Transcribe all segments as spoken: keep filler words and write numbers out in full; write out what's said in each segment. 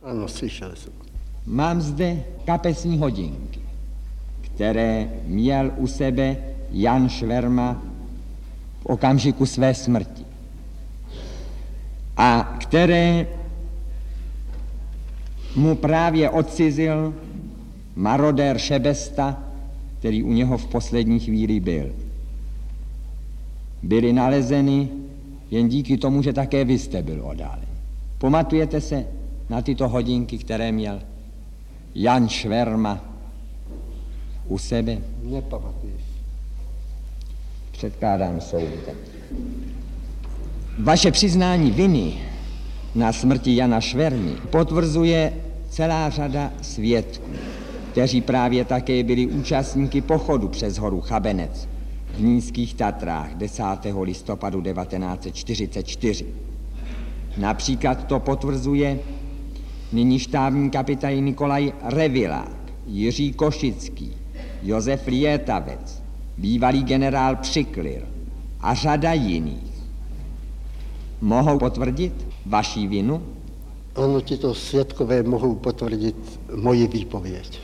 Ano, slyšel jsem. Mám zde kapesní hodinky, které měl u sebe Jan Šverma v okamžiku své smrti a které mu právě odcizil marodér Šebesta, který u něho v poslední chvíli byl. Byly nalezeny jen díky tomu, že také vy jste byl odálen. Pamatujete se na tyto hodinky, které měl Jan Šverma u sebe? Nepamatuji. Předkládám soudu. Vaše přiznání viny na smrti Jana Švermy potvrzuje celá řada svědků, kteří právě také byli účastníky pochodu přes horu Chabenec v Nízkých Tatrách desátého listopadu devatenáct set čtyřicet čtyři. Například to potvrzuje nyní štábní kapitán Nikolaj Revilák, Jiří Košický, Josef Lietavec, bývalý generál Přiklir a řada jiných. Mohou potvrdit vaši vinu? Ano, tito svědkové mohou potvrdit moji výpověď.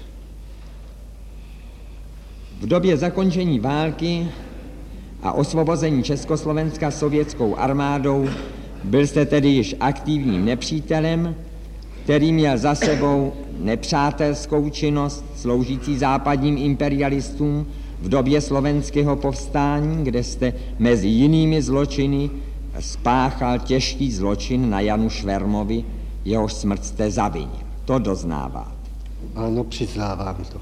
V době zakončení války a osvobození Československa sovětskou armádou byl jste tedy již aktivním nepřítelem, který měl za sebou nepřátelskou činnost sloužící západním imperialistům v době slovenského povstání, kde jste mezi jinými zločiny spáchal těžký zločin na Janu Švermovi, jehož smrt jste zavinil. To doznáváte. Ano, přiznávám to.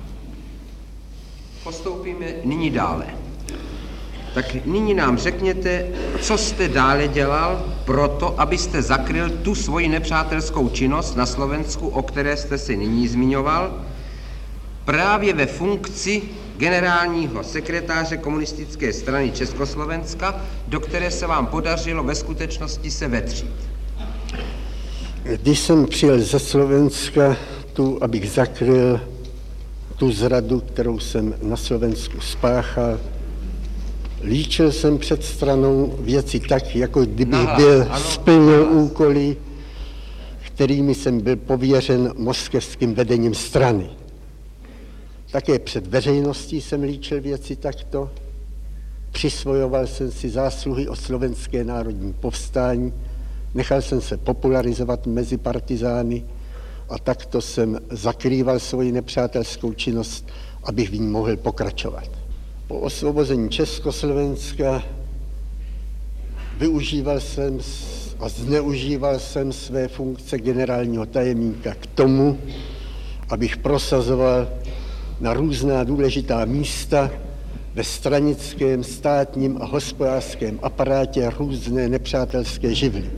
Postoupíme nyní dále. Tak nyní nám řekněte, co jste dále dělal proto, abyste zakryl tu svoji nepřátelskou činnost na Slovensku, o které jste si nyní zmiňoval, právě ve funkci generálního sekretáře komunistické strany Československa, do které se vám podařilo ve skutečnosti se vetřít. Když jsem přijel ze Slovenska tu, abych zakryl tu zradu, kterou jsem na Slovensku spáchal, líčil jsem před stranou věci tak, jako kdybych Nahlas, byl ano, splnil nahlas. úkoly, kterými jsem byl pověřen moskevským vedením strany. Také před veřejností jsem líčil věci takto, přisvojoval jsem si zásluhy o slovenské národní povstání, nechal jsem se popularizovat mezi partizány a takto jsem zakrýval svoji nepřátelskou činnost, abych v ní mohl pokračovat. Po osvobození Československa využíval jsem a zneužíval jsem své funkce generálního tajemníka k tomu, abych prosazoval na různá důležitá místa ve stranickém, státním a hospodářském aparátě různé nepřátelské živly.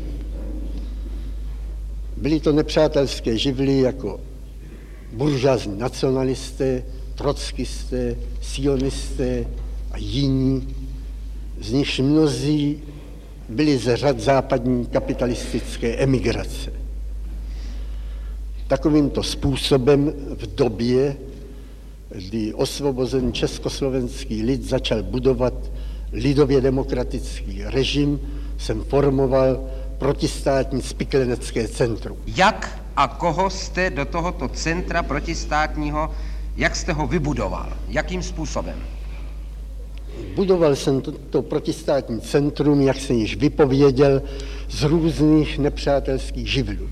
Byly to nepřátelské živly jako buržoazní nacionalisté, trockisté, sionisté a jiní, z nichž mnozí byli ze řad západní kapitalistické emigrace. Takovýmto způsobem v době, kdy osvobozený československý lid začal budovat lidově demokratický režim, jsem formoval protistátní spiklenecké centrum. Jak a koho jste do tohoto centra protistátního, jak jste ho vybudoval? Jakým způsobem? Budoval jsem to, to protistátní centrum, jak jsem již vypověděl, z různých nepřátelských živlů.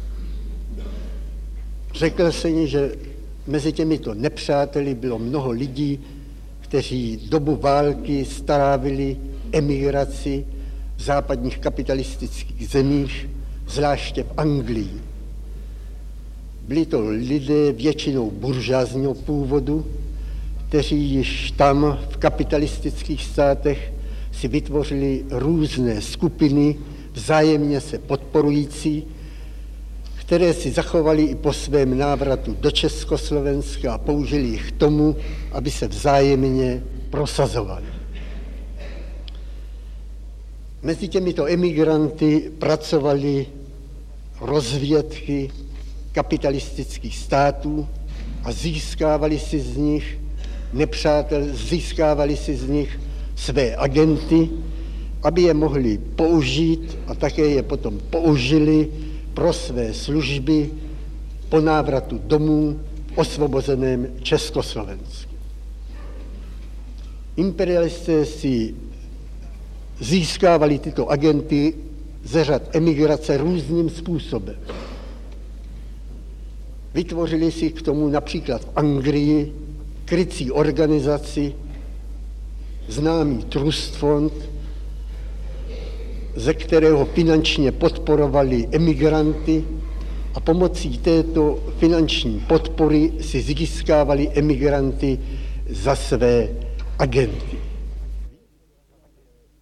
Řekl jsem, že mezi těmito nepřáteli bylo mnoho lidí, kteří dobu války strávili emigraci v západních kapitalistických zemích, zvláště v Anglii. Byli to lidé většinou buržoazního původu, kteří již tam v kapitalistických státech si vytvořili různé skupiny, vzájemně se podporující, které si zachovali i po svém návratu do Československa a použili jich k tomu, aby se vzájemně prosazovali. Mezi těmito emigranty pracovali rozvědky kapitalistických států a získávali si z nich nepřátel, získávali si z nich své agenty, aby je mohli použít a také je potom použili pro své služby po návratu domů v osvobozeném Československu. Imperialisté si získávali tyto agenty ze řad emigrace různým způsobem. Vytvořili si k tomu například v Anglii krycí organizaci, známý Trust Fund, ze kterého finančně podporovali emigranty a pomocí této finanční podpory si získávali emigranty za své agenty.